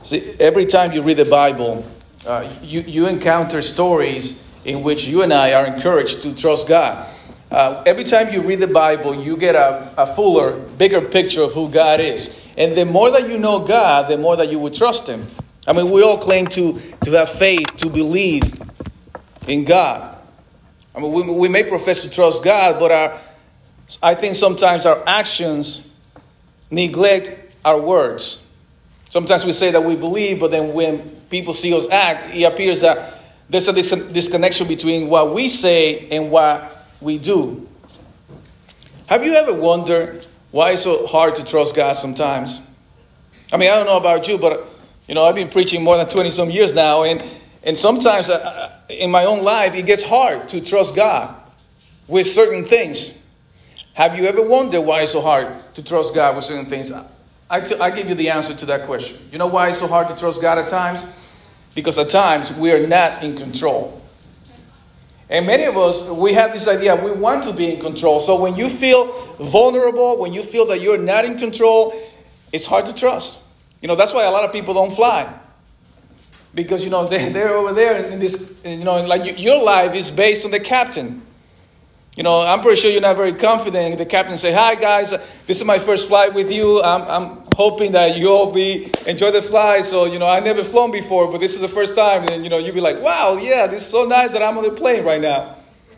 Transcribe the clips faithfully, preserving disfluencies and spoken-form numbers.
See, every time you read the Bible, uh, you, you encounter stories in which you and I are encouraged to trust God. Uh, every time you read the Bible, you get a, a fuller, bigger picture of who God is. And the more that you know God, the more that you would trust Him. I mean, we all claim to, to have faith, to believe in God. I mean, we, we may profess to trust God, but our, I think sometimes our actions neglect our words. Sometimes we say that we believe, but then when people see us act, it appears that there's a dis- disconnection between what we say and what we do. Have you ever wondered why it's so hard to trust God sometimes? I mean, I don't know about you, but you know, I've been preaching more than twenty some years now, and and sometimes uh, in my own life, it gets hard to trust God with certain things. Have you ever wondered why it's so hard to trust God with certain things? I, t- I give you the answer to that question. You know why it's so hard to trust God at times? Because at times we are not in control. And many of us, we have this idea, we want to be in control. So when you feel vulnerable, when you feel that you're not in control, it's hard to trust. You know, that's why a lot of people don't fly. Because, you know, they, they're over there in this, you know, like your life is based on the captain. You know, I'm pretty sure you're not very confident. The captain say, "Hi guys, this is my first flight with you. I'm, I'm hoping that you'll be enjoy the flight. So, you know, I never flown before, but this is the first time." And, you know, you'll be like, "Wow, yeah, this is so nice that I'm on the plane right now."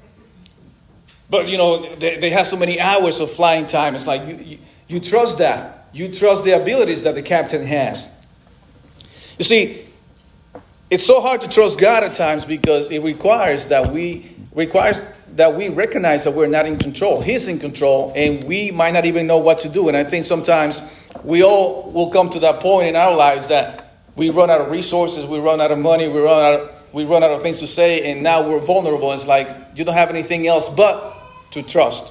But, you know, they, they have so many hours of flying time. It's like you, you, you trust that. You trust the abilities that the captain has. You see, it's so hard to trust God at times because it requires that we requires that we recognize that we're not in control. He's in control, and we might not even know what to do. And I think sometimes we all will come to that point in our lives that we run out of resources, we run out of money, we run out of, we run out of things to say, and now we're vulnerable. It's like you don't have anything else but to trust.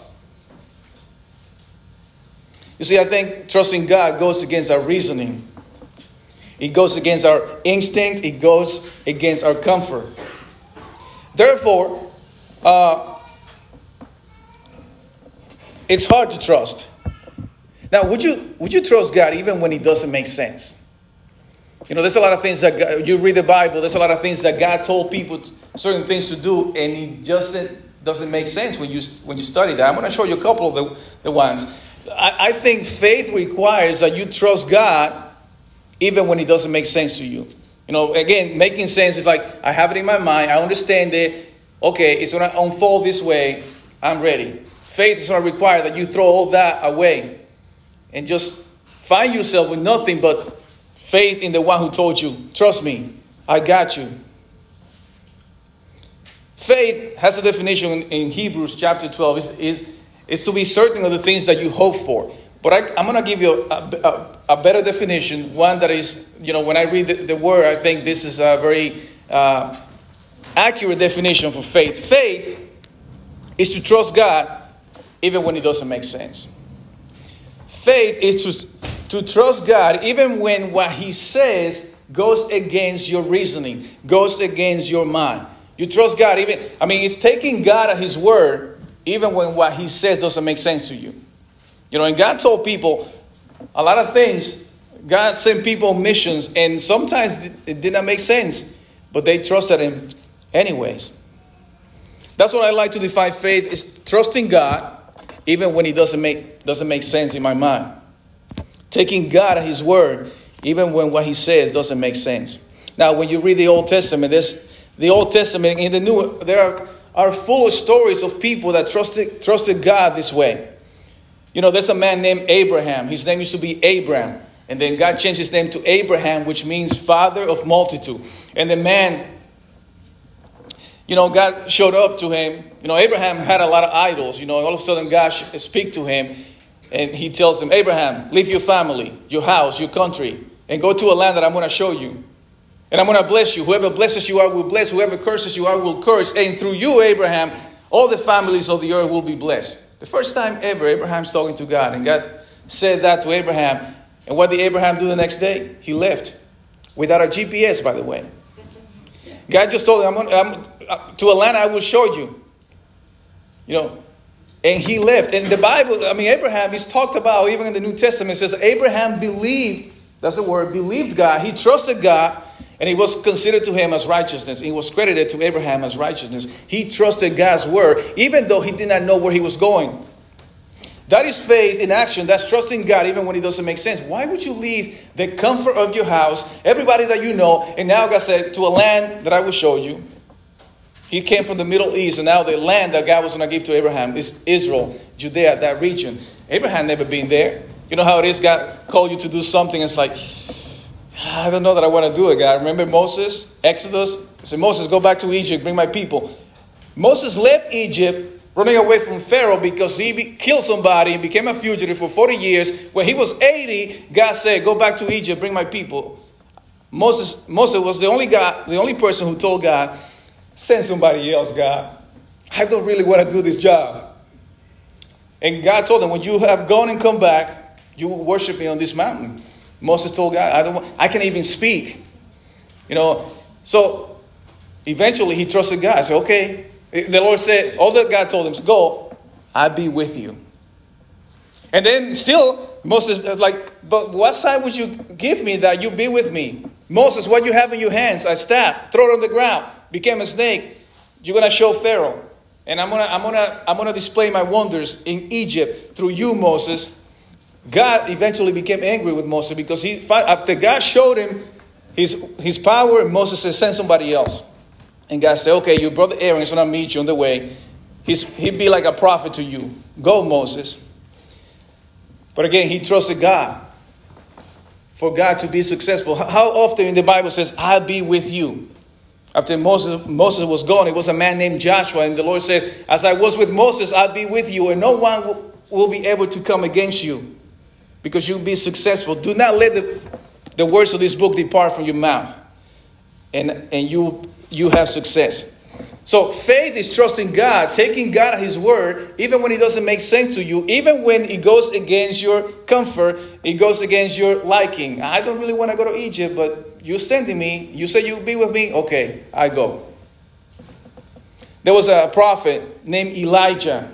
You see, I think trusting God goes against our reasoning. It goes against our instinct. It goes against our comfort. Therefore, uh, it's hard to trust. Now, would you would you trust God even when it doesn't make sense? You know, there's a lot of things that God, you read the Bible. There's a lot of things that God told people certain things to do, and it just doesn't make sense when you when you study that. I'm going to show you a couple of the, the ones. I, I think faith requires that you trust God even when it doesn't make sense to you. You know, again, making sense is like, I have it in my mind, I understand it. Okay, it's going to unfold this way. I'm ready. Faith is going to require that you throw all that away and just find yourself with nothing but faith in the one who told you, "Trust me, I got you." Faith has a definition in, in Hebrews chapter twelve. Is is is to be certain of the things that you hope for. But I, I'm going to give you a, a, a better definition, one that is, you know, when I read the, the word, I think this is a very uh, accurate definition for faith. Faith is to trust God even when it doesn't make sense. Faith is to, to trust God even when what He says goes against your reasoning, goes against your mind. You trust God even, I mean, it's taking God at His word even when what He says doesn't make sense to you. You know, and God told people a lot of things. God sent people missions, and sometimes it did not make sense, but they trusted Him anyways. That's what I like to define faith, is trusting God even when it doesn't make doesn't make sense in my mind. Taking God at His word even when what He says doesn't make sense. Now, when you read the Old Testament, there's the Old Testament in the New, there are, are full of stories of people that trusted trusted God this way. You know, there's a man named Abraham. His name used to be Abram. And then God changed his name to Abraham, which means father of multitude. And the man, you know, God showed up to him. You know, Abraham had a lot of idols. You know, all of a sudden God speaks to him. And He tells him, "Abraham, leave your family, your house, your country, and go to a land that I'm going to show you. And I'm going to bless you. Whoever blesses you, I will bless. Whoever curses you, I will curse. And through you, Abraham, all the families of the earth will be blessed." The first time ever, Abraham's talking to God. And God said that to Abraham. And what did Abraham do the next day? He left. Without a G P S, by the way. God just told him, I'm, I'm uh, to a land I will show you. You know. And he left. And the Bible, I mean, Abraham is talked about, even in the New Testament, it says Abraham believed That's the word. Believed God. He trusted God. And it was considered to him as righteousness. It was credited to Abraham as righteousness. He trusted God's word, even though he did not know where he was going. That is faith in action. That's trusting God, even when it doesn't make sense. Why would you leave the comfort of your house, everybody that you know, and now God said, to a land that I will show you? He came from the Middle East, and now the land that God was going to give to Abraham is Israel, Judea, that region. Abraham never been there. You know how it is, God called you to do something, it's like, I don't know that I want to do it, God. Remember Moses, Exodus? He said, Moses, go back to Egypt, bring my people. Moses left Egypt running away from Pharaoh because he be- killed somebody and became a fugitive for forty years. When he was eighty, God said, go back to Egypt, bring my people. Moses, Moses was the only God, the only person who told God, send somebody else, God. I don't really want to do this job. And God told him, when you have gone and come back, you will worship me on this mountain. Moses told God, I don't want, I can't even speak. You know, so eventually he trusted God. I said, okay. The Lord said, all that God told him is go, I'll be with you. And then still, Moses was like, but what sign would you give me that you be with me? Moses, what you have in your hands, a staff, throw it on the ground, became a snake. You're going to show Pharaoh. And I'm going to I'm gonna, I'm gonna display my wonders in Egypt through you, Moses. God eventually became angry with Moses because he, after God showed him his, his power, Moses said, send somebody else. And God said, okay, your brother Aaron is going to meet you on the way. He's, he'd be like a prophet to you. Go, Moses. But again, he trusted God for God to be successful. How often in the Bible says, I'll be with you? After Moses, Moses was gone, it was a man named Joshua. And the Lord said, as I was with Moses, I'll be with you. And no one will, will be able to come against you. Because you'll be successful. Do not let the, the words of this book depart from your mouth. And, and you, you have success. So faith is trusting God, taking God at his word, even when it doesn't make sense to you, even when it goes against your comfort, it goes against your liking. I don't really want to go to Egypt, but you're sending me. You say you'll be with me? Okay, I go. There was a prophet named Elijah.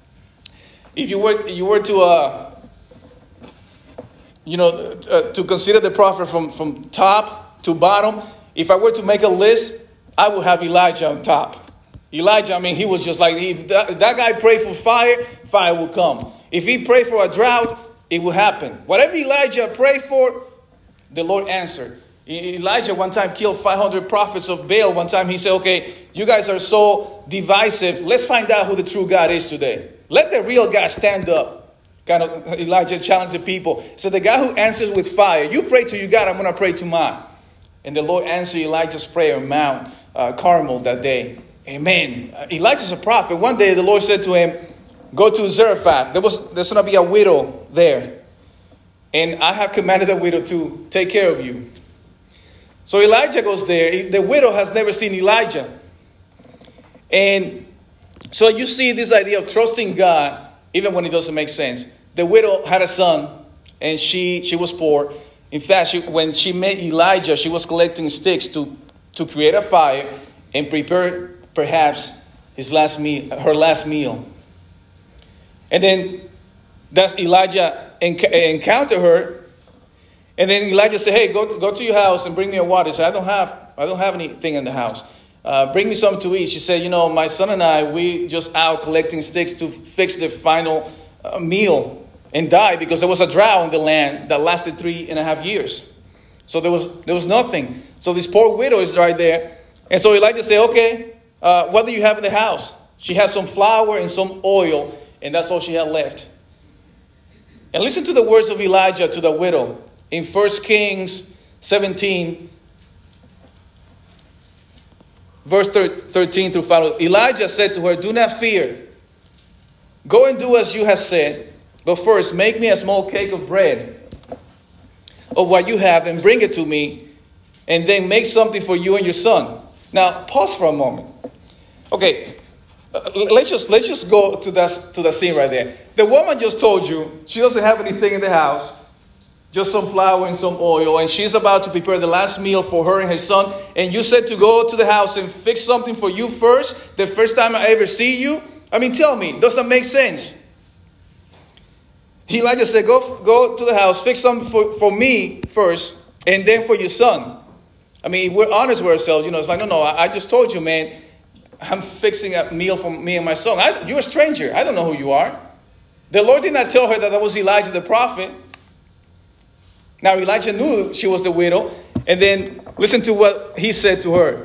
If you were, you were to... Uh, You know, uh, to consider the prophet from, from top to bottom, if I were to make a list, I would have Elijah on top. Elijah, I mean, he was just like, if that, if that guy prayed for fire, fire will come. If he prayed for a drought, it will happen. Whatever Elijah prayed for, the Lord answered. Elijah one time killed five hundred prophets of Baal. One time he said, okay, you guys are so divisive. Let's find out who the true God is today. Let the real God stand up. Kind of Elijah challenged the people. So the guy who answers with fire, you pray to your God, I'm going to pray to mine. And the Lord answered Elijah's prayer on Mount uh, Carmel that day. Amen. Uh, Elijah's a prophet. One day the Lord said to him, go to Zarephath. There was, there's going to be a widow there. And I have commanded the widow to take care of you. So Elijah goes there. The widow has never seen Elijah. And so you see this idea of trusting God, even when it doesn't make sense. The widow had a son, and she, she was poor. In fact, she, when she met Elijah, she was collecting sticks to, to create a fire and prepare perhaps his last meal, her last meal. And then that's Elijah enc- encountered her. And then Elijah said, hey, go, go to your house and bring me a water. He said, I don't have, I don't have anything in the house. Uh, bring me something to eat. She said, you know, my son and I, we just out collecting sticks to fix the final uh, meal and die because there was a drought in the land that lasted three and a half years. So there was there was nothing. So this poor widow is right there. And so Elijah said, okay, uh, what do you have in the house? She had some flour and some oil, and that's all she had left. And listen to the words of Elijah to the widow in First Kings seventeen, verse thirteen through five. Elijah said to her, do not fear. Go and do as you have said. But first, make me a small cake of bread of what you have and bring it to me. And then make something for you and your son. Now, pause for a moment. Okay, uh, let's just let's just go to that, to that scene right there. The woman just told you she doesn't have anything in the house. Just some flour and some oil. And she's about to prepare the last meal for her and her son. And you said to go to the house and fix something for you first. The first time I ever see you. I mean, tell me, does that make sense? Elijah said, go, go to the house, fix something for, for me first, and then for your son. I mean, if we're honest with ourselves, you know, it's like, no, no, I, I just told you, man, I'm fixing a meal for me and my son. I, you're a stranger. I don't know who you are. The Lord did not tell her that that was Elijah the prophet. Now, Elijah knew she was the widow. And then listen to what he said to her.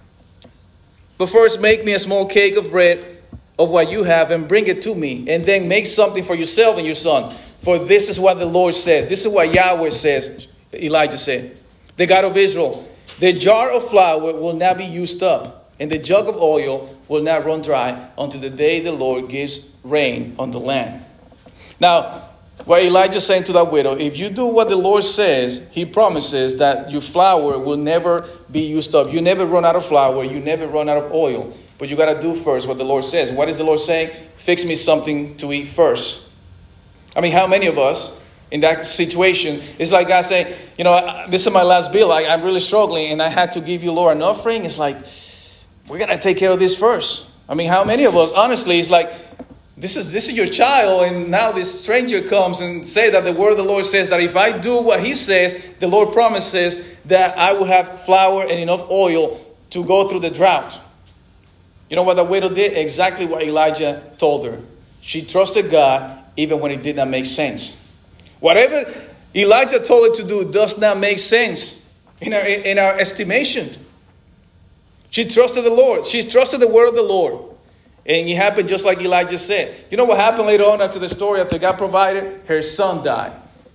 But first, make me a small cake of bread of what you have and bring it to me. And then make something for yourself and your son. For this is what the Lord says. This is what Yahweh says, Elijah said. The God of Israel. The jar of flour will not be used up, and the jug of oil will not run dry until the day the Lord gives rain on the land. Now, what Elijah is saying to that widow, if you do what the Lord says, he promises that your flour will never be used up. You never run out of flour. You never run out of oil. But you got to do first what the Lord says. What is the Lord saying? Fix me something to eat first. I mean, how many of us in that situation, it's like God saying, you know, this is my last bill. I, I'm really struggling and I had to give you, Lord, an offering. It's like, we're going to take care of this first. I mean, how many of us, honestly, it's like, this is this is your child, and now this stranger comes and say that the word of the Lord says that if I do what he says, the Lord promises that I will have flour and enough oil to go through the drought. You know what the widow did? Exactly what Elijah told her. She trusted God even when it did not make sense. Whatever Elijah told her to do does not make sense in our, in our estimation. She trusted the Lord. She trusted the word of the Lord. And it happened just like Elijah said. You know what happened later on after the story, after God provided? Her son died.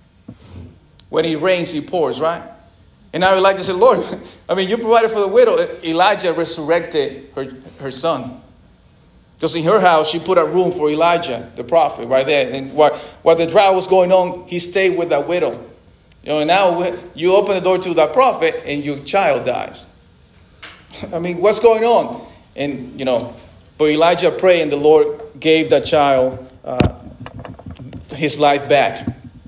When he rains, he pours, right? And now Elijah said, Lord, I mean, you provided for the widow. Elijah resurrected her, her son. Because in her house, she put a room for Elijah, the prophet, right there. And while, while the drought was going on, he stayed with that widow. You know, and now you open the door to that prophet and your child dies. I mean, what's going on? And, you know, but Elijah prayed and the Lord gave that child uh, his life back.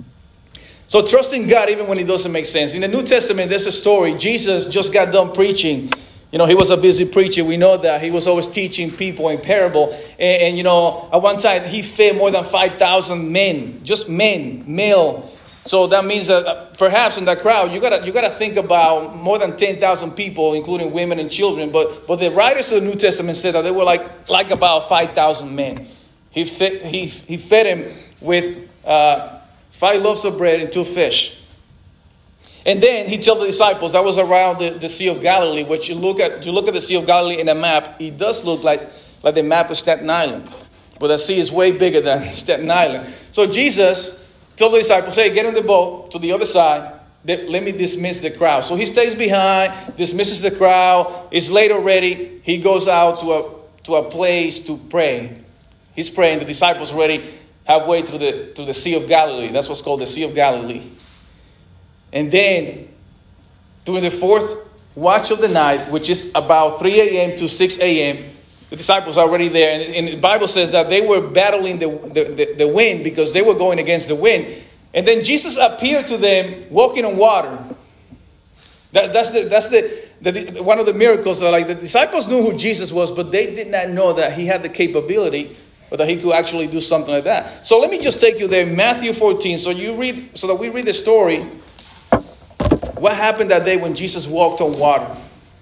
So trusting God even when it doesn't make sense. In the New Testament, there's a story. Jesus just got done preaching. You know, he was a busy preacher. We know that. He was always teaching people in parable. And, and you know, at one time, he fed more than five thousand men. Just men, male. So that means that perhaps in that crowd, you gotta you gotta think about more than ten thousand people, including women and children. But but the writers of the New Testament said that they were like like about five thousand men. He fed he he fed him with uh, five loaves of bread and two fish. And then he told the disciples that was around the, the Sea of Galilee. Which you look at you look at the Sea of Galilee in a map, it does look like like the map of Staten Island, but the sea is way bigger than Staten Island. So Jesus told the disciples, hey, get on the boat to the other side. Let me dismiss the crowd. So he stays behind, dismisses the crowd. It's late already. He goes out to a to a place to pray. He's praying. The disciples already halfway to the to the Sea of Galilee. That's what's called the Sea of Galilee. And then during the fourth watch of the night, which is about three a.m. to six a.m., the disciples are already there. And, and the Bible says that they were battling the, the, the, the wind because they were going against the wind. And then Jesus appeared to them walking on water. That, that's the that's the, the one of the miracles. That, like, the disciples knew who Jesus was, but they did not know that he had the capability or that he could actually do something like that. So let me just take you there. Matthew fourteen. So you read, so that we read the story. What happened that day when Jesus walked on water?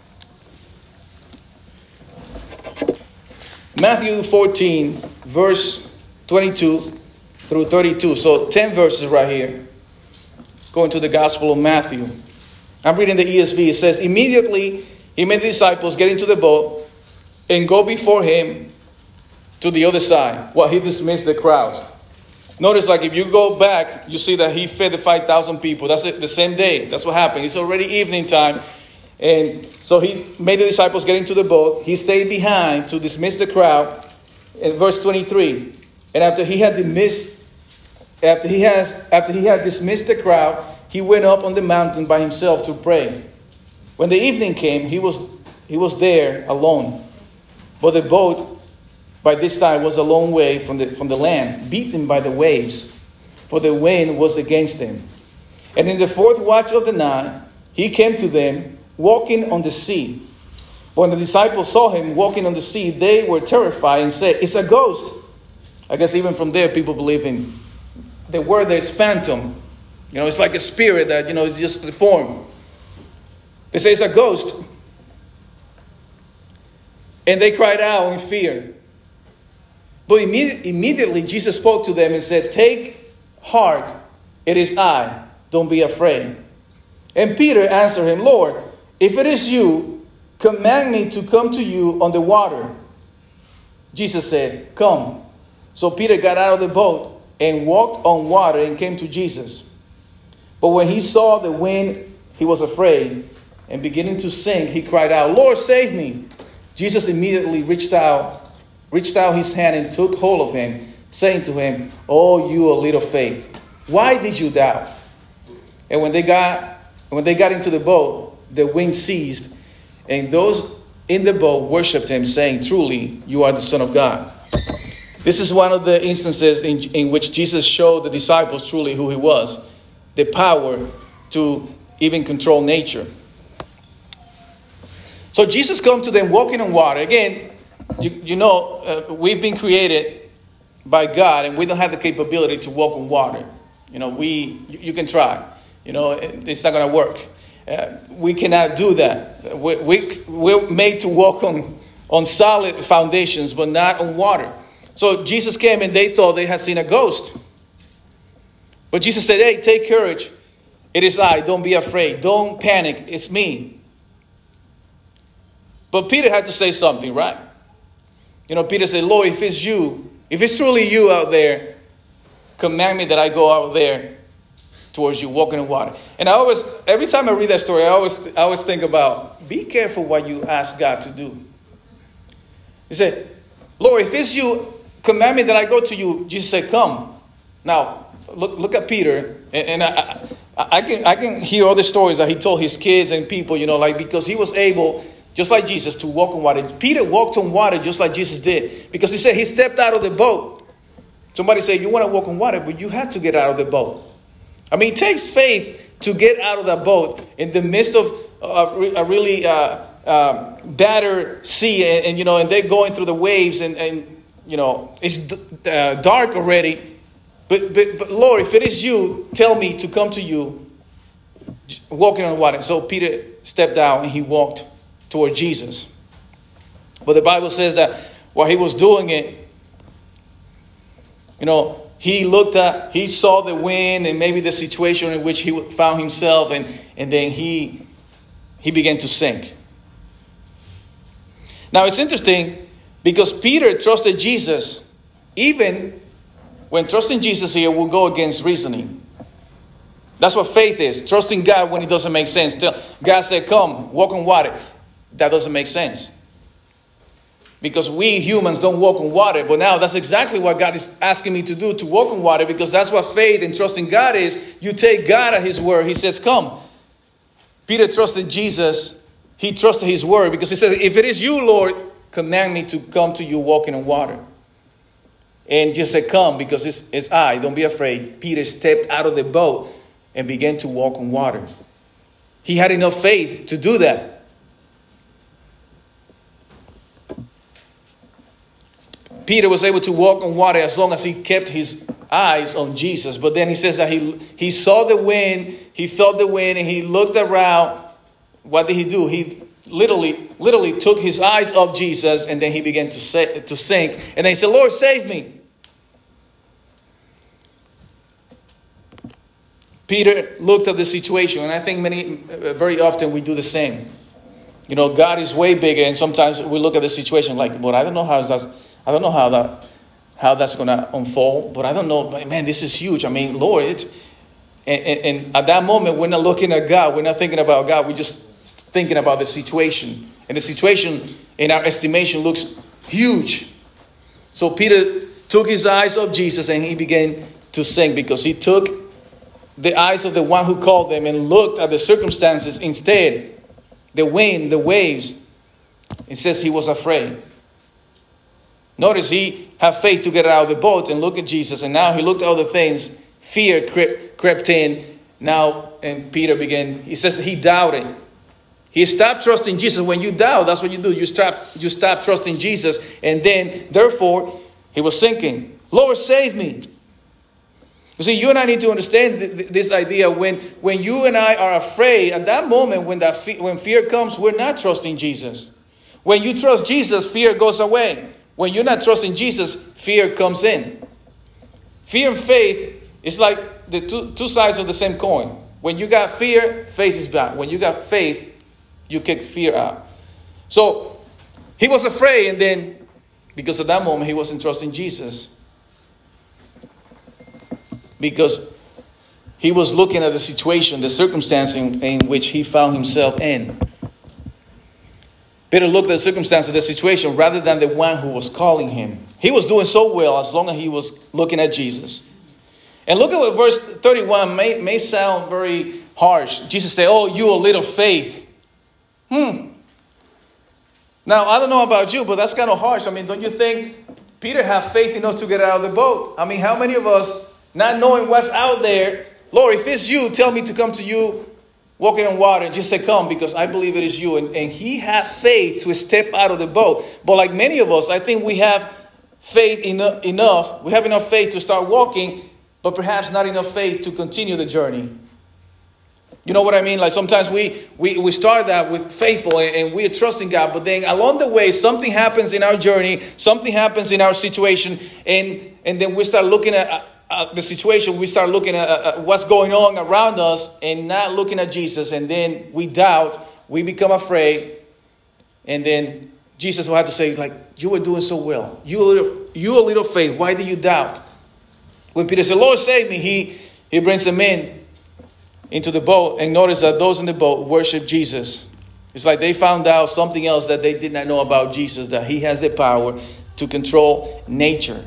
Matthew fourteen, verse twenty-two through thirty-two. So ten verses right here. Going to the Gospel of Matthew. I'm reading the E S V. It says, immediately he made the disciples get into the boat and go before him to the other side while he dismissed the crowds. Notice, like, if you go back, you see that he fed the five thousand people. That's it, the same day. That's what happened. It's already evening time. And so he made the disciples get into the boat. He stayed behind to dismiss the crowd. In verse twenty-three. And after he had dismissed, after he has, after he had dismissed the crowd, he went up on the mountain by himself to pray. When the evening came, he was he was there alone. But the boat by this time was a long way from the from the land, beaten by the waves, for the wind was against them. And in the fourth watch of the night, he came to them, walking on the sea. When the disciples saw him walking on the sea, they were terrified and said, it's a ghost. I guess even from there, people believe in the word there is phantom. You know, it's like a spirit that, you know, is just deformed. They say it's a ghost. And they cried out in fear. But imme- immediately Jesus spoke to them and said, "Take heart, it is I. Don't be afraid." And Peter answered him, "Lord, if it is you, command me to come to you on the water." Jesus said, "Come." So Peter got out of the boat and walked on water and came to Jesus. But when he saw the wind, he was afraid, and beginning to sink, he cried out, "Lord, save me." Jesus immediately reached out, reached out his hand and took hold of him, saying to him, "Oh, you of little faith, why did you doubt?" And when they got when they got into the boat, the wind ceased, and those in the boat worshipped him, saying, "Truly, you are the Son of God." This is one of the instances in, in which Jesus showed the disciples truly who he was, the power to even control nature. So Jesus comes to them walking on water. Again, you, you know, uh, we've been created by God, and we don't have the capability to walk on water. You know, we you, you can try. You know, it, it's not going to work. Uh, we cannot do that. We, we, we're made to walk on, on solid foundations, but not on water. So Jesus came and they thought they had seen a ghost. But Jesus said, "Hey, take courage. It is I. Don't be afraid. Don't panic. It's me." But Peter had to say something, right? You know, Peter said, "Lord, if it's you, if it's truly you out there, command me that I go out there towards you, walking in water." And I always, every time I read that story, I always, I always think about, be careful what you ask God to do. He said, "Lord, if it's you, command me that I go to you." Jesus said, "Come." Now, look, look at Peter, and, and I, I, I can, I can hear all the stories that he told his kids and people, you know, like, because he was able, just like Jesus, to walk on water. Peter walked on water just like Jesus did, because he said he stepped out of the boat. Somebody said, "You want to walk on water, but you have to get out of the boat." I mean, it takes faith to get out of that boat in the midst of a, a really uh, uh, battered sea, and, and you know, and they're going through the waves, and, and you know, it's uh, dark already. But, but but Lord, if it is you, tell me to come to you, walking on water. So Peter stepped out and he walked toward Jesus. But the Bible says that while he was doing it, you know, he looked at, he saw the wind and maybe the situation in which he found himself, and, and then he he began to sink. Now it's interesting because Peter trusted Jesus, even when trusting Jesus here will go against reasoning. That's what faith is, trusting God when it doesn't make sense. God said, "Come, walk on water." That doesn't make sense. Because we humans don't walk on water. But now that's exactly what God is asking me to do, to walk on water. Because that's what faith and trusting God is. You take God at his word. He says, "Come." Peter trusted Jesus. He trusted his word. Because he said, "If it is you, Lord, command me to come to you walking on water." And just said, "Come, because it's, it's I. Don't be afraid." Peter stepped out of the boat and began to walk on water. He had enough faith to do that. Peter was able to walk on water as long as he kept his eyes on Jesus. But then he says that he, he saw the wind, he felt the wind, and he looked around. What did he do? He literally, literally took his eyes off Jesus, and then he began to, say, to sink. And then he said, "Lord, save me." Peter looked at the situation, and I think many, very often we do the same. You know, God is way bigger, and sometimes we look at the situation like, "But I don't know how that's, I don't know how that, how that's going to unfold. But I don't know. But man, this is huge. I mean, Lord, it's." And, and, and at that moment, we're not looking at God. We're not thinking about God. We're just thinking about the situation, and the situation, in our estimation, looks huge. So Peter took his eyes off Jesus, and he began to sink because he took the eyes of the one who called them and looked at the circumstances instead. The wind, the waves. It says he was afraid. Notice he had faith to get out of the boat and look at Jesus. And now he looked at other things. Fear crept, crept in. Now, and Peter began, he says that he doubted. He stopped trusting Jesus. When you doubt, that's what you do. You stop, you stop trusting Jesus. And then, therefore, he was sinking. "Lord, save me." You see, you and I need to understand th- th- this idea. When, when you and I are afraid, at that moment when, that fe- when fear comes, we're not trusting Jesus. When you trust Jesus, fear goes away. When you're not trusting Jesus, fear comes in. Fear and faith is like the two, two sides of the same coin. When you got fear, faith is back. When you got faith, you kick fear out. So he was afraid, and then because at that moment he wasn't trusting Jesus. Because he was looking at the situation, the circumstance in, in which he found himself in. Peter looked at the circumstance of the situation rather than the one who was calling him. He was doing so well as long as he was looking at Jesus. And look at what verse thirty-one may, may sound very harsh. Jesus said, oh, you a little faith. Hmm. Now, I don't know about you, but that's kind of harsh. I mean, don't you think Peter had faith enough to get out of the boat? I mean, how many of us, not knowing what's out there, Lord, if it's you, tell me to come to you walking on water, and just say, come, because I believe it is you. And, and he had faith to step out of the boat. But like many of us, I think we have faith enough, enough. We have enough faith to start walking, but perhaps not enough faith to continue the journey. You know what I mean? Like sometimes we, we, we start that with faithful and, and we are trusting God. But then along the way, something happens in our journey. Something happens in our situation. And, and then we start looking at uh, the situation. We start looking at uh, what's going on around us and not looking at Jesus. And then we doubt. We become afraid. And then Jesus will have to say, like, you were doing so well. You a little, you a little faith. Why do you doubt? When Peter said, Lord, save me, he, he brings them in. into the boat, and notice that those in the boat worship Jesus. It's like they found out something else that they did not know about Jesus, that he has the power to control nature.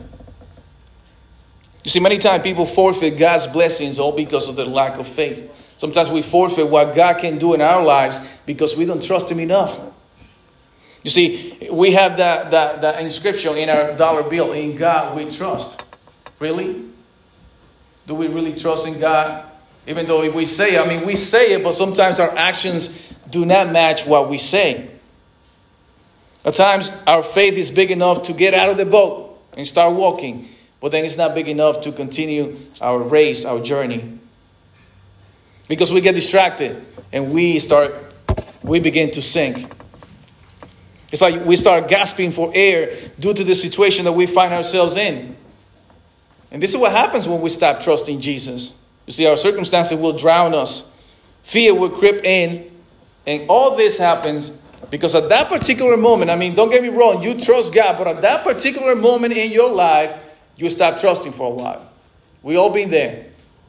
You see, many times people forfeit God's blessings all because of their lack of faith. Sometimes we forfeit what God can do in our lives because we don't trust him enough. You see, we have that, that, that inscription in our dollar bill, in God we trust. Really? Do we really trust in God? Even though we say, I mean, we say it, but sometimes our actions do not match what we say. At times, our faith is big enough to get out of the boat and start walking. But then it's not big enough to continue our race, our journey. Because we get distracted and we start, we begin to sink. It's like we start gasping for air due to the situation that we find ourselves in. And this is what happens when we stop trusting Jesus. You see, our circumstances will drown us. Fear will creep in. And all this happens because at that particular moment, I mean, don't get me wrong, you trust God. But at that particular moment in your life, you stop trusting for a while. We all been there.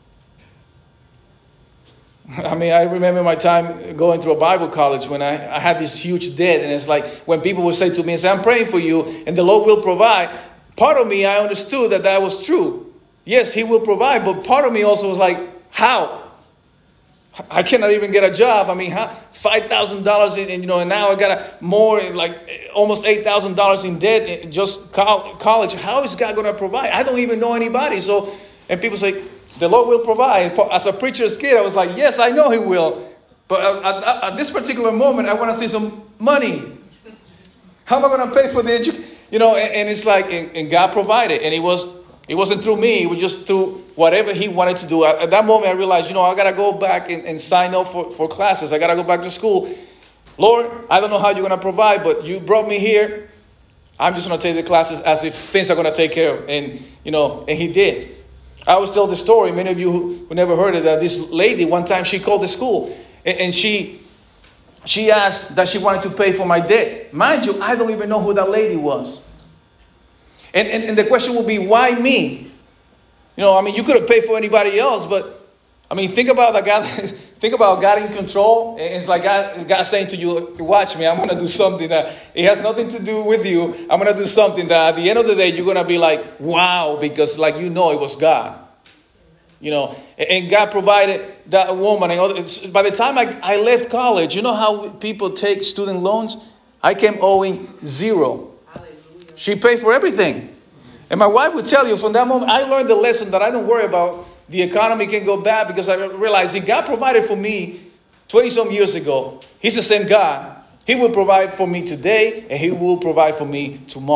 I mean, I remember my time going through a Bible college when I, I had this huge debt. And it's like when people would say to me, and say, I'm praying for you and the Lord will provide. Part of me, I understood that that was true. Yes, he will provide, but part of me also was like, how? I cannot even get a job. I mean, how? five thousand dollars, and you know, and now I got a more, like almost eight thousand dollars in debt in just college. How is God going to provide? I don't even know anybody. So, and people say, the Lord will provide. As a preacher's kid, I was like, yes, I know he will. But at, at, at this particular moment, I want to see some money. How am I going to pay for the education? You know, and, and it's like, and, and God provided, and it was, It wasn't through me. It was just through whatever he wanted to do. At that moment, I realized, you know, I got to go back and, and sign up for, for classes. I got to go back to school. Lord, I don't know how you're going to provide, but you brought me here. I'm just going to take the classes as if things are going to take care of. And, you know, and he did. I always tell the story. Many of you who, who never heard of that, this lady, one time she called the school. And, and she, she asked that she wanted to pay for my debt. Mind you, I don't even know who that lady was. And, and, and the question will be, why me? You know, I mean, you could have paid for anybody else, but I mean, think about that God, think about God in control. And it's like God, God saying to you, watch me, I'm going to do something that it has nothing to do with you. I'm going to do something that at the end of the day, you're going to be like, wow, because like, you know, it was God. You know, and God provided that woman. And by the time I, I left college, you know how people take student loans? I came owing zero. She paid for everything. And my wife would tell you from that moment, I learned the lesson that I don't worry about the economy can go bad, because I realized if God provided for me twenty some years ago, he's the same God. He will provide for me today and he will provide for me tomorrow.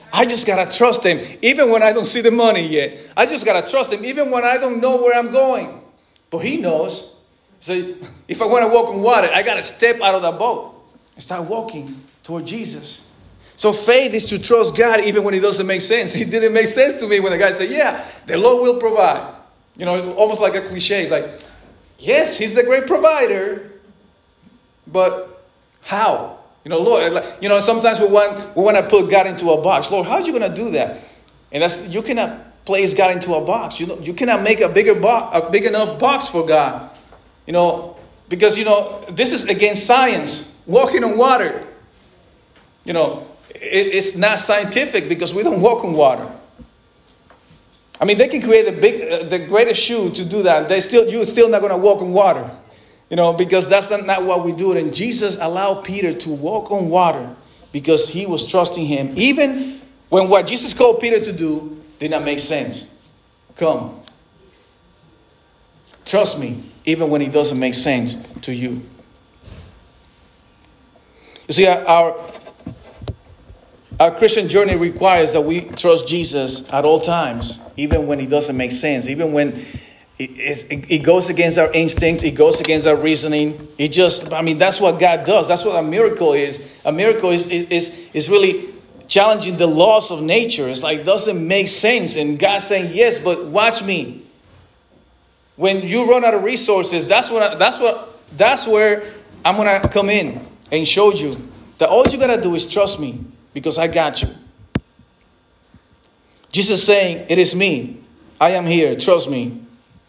I just got to trust him even when I don't see the money yet. I just got to trust him even when I don't know where I'm going. But he knows. So if I want to walk on water, I got to step out of the boat and start walking toward Jesus. So faith is to trust God even when it doesn't make sense. It didn't make sense to me when the guy said, yeah, the Lord will provide. You know, almost like a cliche. Like, yes, he's the great provider. But how? You know, Lord, like, you know, sometimes we want we want to put God into a box. Lord, how are you going to do that? And that's you cannot place God into a box. You know, you cannot make a bigger box, a big enough box for God. You know, because, you know, this is against science. Walking on water. You know, it, it's not scientific because we don't walk on water. I mean, they can create the big, uh, the greatest shoe to do that. They still, you're still not going to walk on water. You know, because that's not, not what we do. And Jesus allowed Peter to walk on water because he was trusting him. Even when what Jesus called Peter to do did not make sense. Come. Trust me, even when it doesn't make sense to you. You see, our, our Christian journey requires that we trust Jesus at all times, even when it doesn't make sense, even when it, it, it goes against our instincts, it goes against our reasoning. It just, I mean, that's what God does. That's what a miracle is. A miracle is, is, is really challenging the laws of nature. It's like, doesn't make sense. And God saying, yes, but watch me. When you run out of resources, that's what, I, that's what, that's where I'm going to come in and show you that all you got to do is trust me because I got you. Jesus saying, it is me. I am here. Trust me.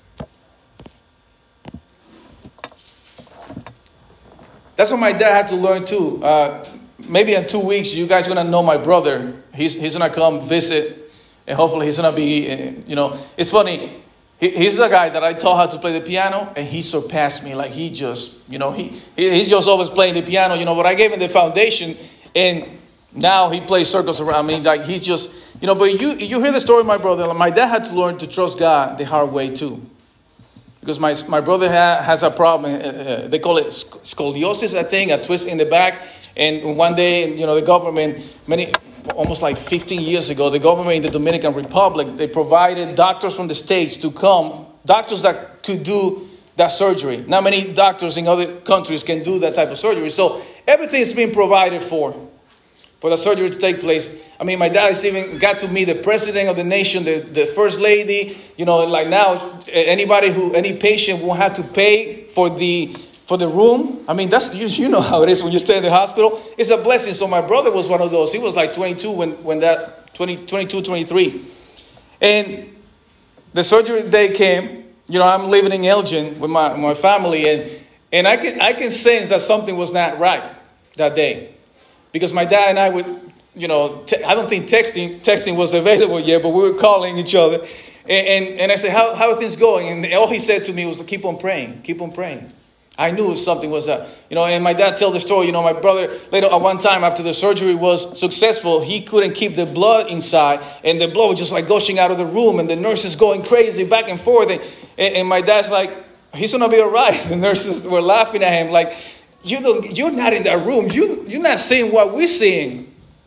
That's what my dad had to learn too. Uh, maybe in two weeks, you guys are going to know my brother. He's, he's going to come visit. And hopefully he's going to be, uh, you know, it's funny. He, he's the guy that I taught how to play the piano. And he surpassed me. Like he just, you know, he, he he's just always playing the piano. You know, but I gave him the foundation. And now he plays circles around. I mean, like he's just, you know, but you, you hear the story of my brother. My dad had to learn to trust God the hard way too. Because my my brother ha, has a problem. Uh, they call it scoliosis, I think, a twist in the back. And one day, you know, the government, many, almost like fifteen years ago, the government in the Dominican Republic, they provided doctors from the States to come, doctors that could do that surgery. Not many doctors in other countries can do that type of surgery. So everything is being provided for, for the surgery to take place. I mean, my dad has even got to meet the president of the nation, the, the first lady. You know, like now, anybody who, any patient won't have to pay for the for the room. I mean, that's you, you know how it is when you stay in the hospital. It's a blessing. So my brother was one of those. He was like twenty-two when, when that, twenty, twenty-two, twenty-three. And the surgery day came. You know, I'm living in Elgin with my, my family. And, and I can I can sense that something was not right that day. Because my dad and I would... You know, te- I don't think texting texting was available yet, but we were calling each other. And, and, and I said, how, how are things going? And all he said to me was to keep on praying, keep on praying. I knew something was up. You know, and my dad tells the story, you know, my brother, later at one time after the surgery was successful, he couldn't keep the blood inside. And the blood was just like gushing out of the room. And the nurses going crazy back and forth. And, and, and my dad's like, he's going to be all right. The nurses were laughing at him like, you don't, you're not in that room. You, you're not seeing what we're seeing.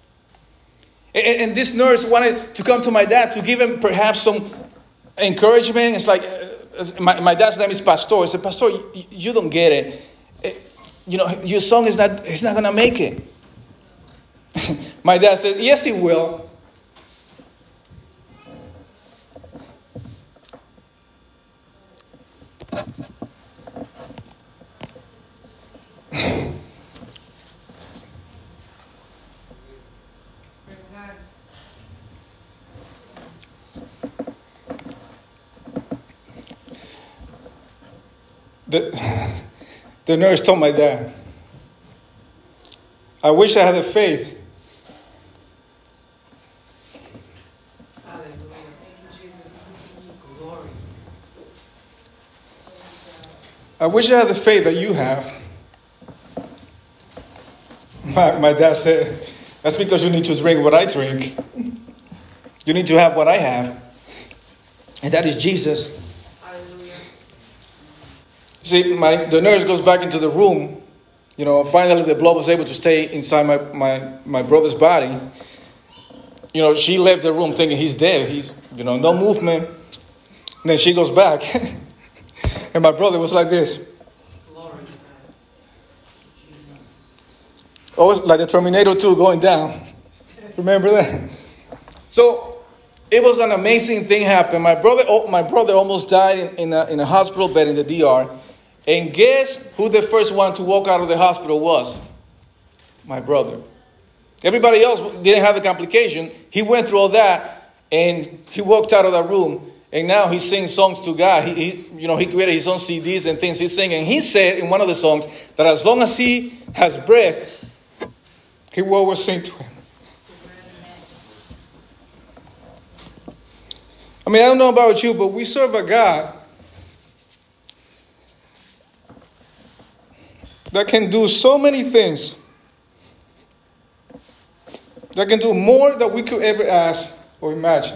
And, and this nurse wanted to come to my dad to give him perhaps some encouragement. It's like, uh, my, my dad's name is Pastor. I said, Pastor, you, you don't get it. it. You know, your son is not, he's not going to make it. My dad said, yes, he will. The, the nurse told my dad, I wish I had the faith. Hallelujah. Thank you, Jesus. Glory. I wish I had the faith that you have. My, my dad said, that's because you need to drink what I drink. You need to have what I have. And that is Jesus. See, my, the nurse goes back into the room. You know, finally the blood was able to stay inside my, my, my brother's body. you know, she left the room thinking he's dead. He's, you know, no movement. And then she goes back. And my brother was like this. Glory to God. Jesus. Always like the Terminator two going down. Remember that? So it was an amazing thing happened. My brother, oh, my brother almost died in, in, a, in a hospital bed in the D R. And guess who the first one to walk out of the hospital was? My brother. Everybody else didn't have the complication. He went through all that, and he walked out of that room. And now he sings songs to God. He, he, you know, he created his own C Ds and things he's singing. He said in one of the songs that as long as he has breath, he will always sing to him. I mean, I don't know about you, but we serve a God that can do so many things. That can do more than we could ever ask or imagine.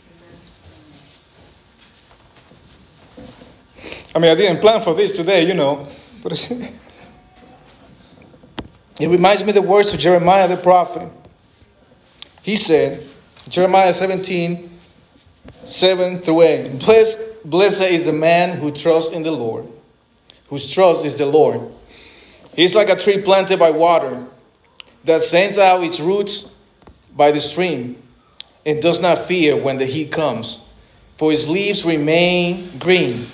I mean, I didn't plan for this today, you know. But it's, it reminds me of the words of Jeremiah the prophet. He said, Jeremiah seventeen, seven through eight. Blessed, blessed is the man who trusts in the Lord, whose trust is the Lord. He's like a tree planted by water that sends out its roots by the stream and does not fear when the heat comes, for his leaves remain green.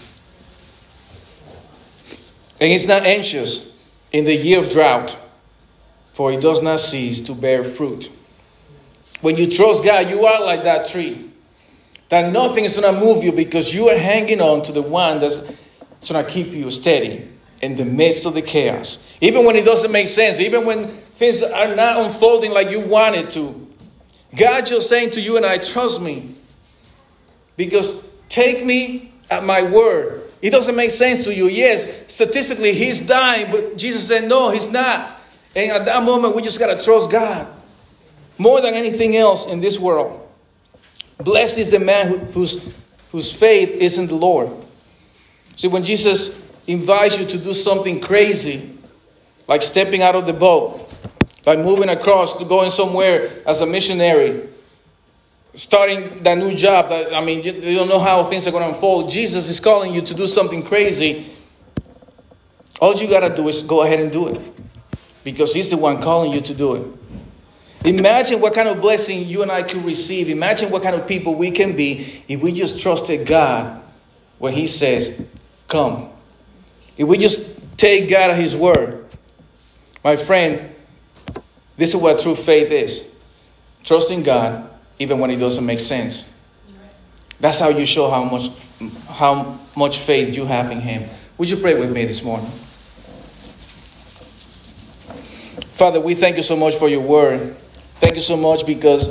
And he's not anxious in the year of drought, for he does not cease to bear fruit. When you trust God, you are like that tree. That nothing is going to move you because you are hanging on to the one that's going to keep you steady in the midst of the chaos. Even when it doesn't make sense, even when things are not unfolding like you want it to. God just saying to you and I, trust me. Because take me at my word. It doesn't make sense to you. Yes, statistically, he's dying, but Jesus said, no, he's not. And at that moment, we just got to trust God more than anything else in this world. Blessed is the man who, whose, whose faith is in the Lord. See, when Jesus invites you to do something crazy, like stepping out of the boat, like moving across to going somewhere as a missionary, starting that new job, that, I mean, you, you don't know how things are going to unfold. Jesus is calling you to do something crazy. All you got to do is go ahead and do it. Because he's the one calling you to do it. Imagine what kind of blessing you and I could receive. Imagine what kind of people we can be if we just trusted God when he says, come. If we just take God at his word. My friend, this is what true faith is. Trusting God even when it doesn't make sense. That's how you show how much, how much faith you have in him. Would you pray with me this morning? Father, we thank you so much for your word. Thank you so much because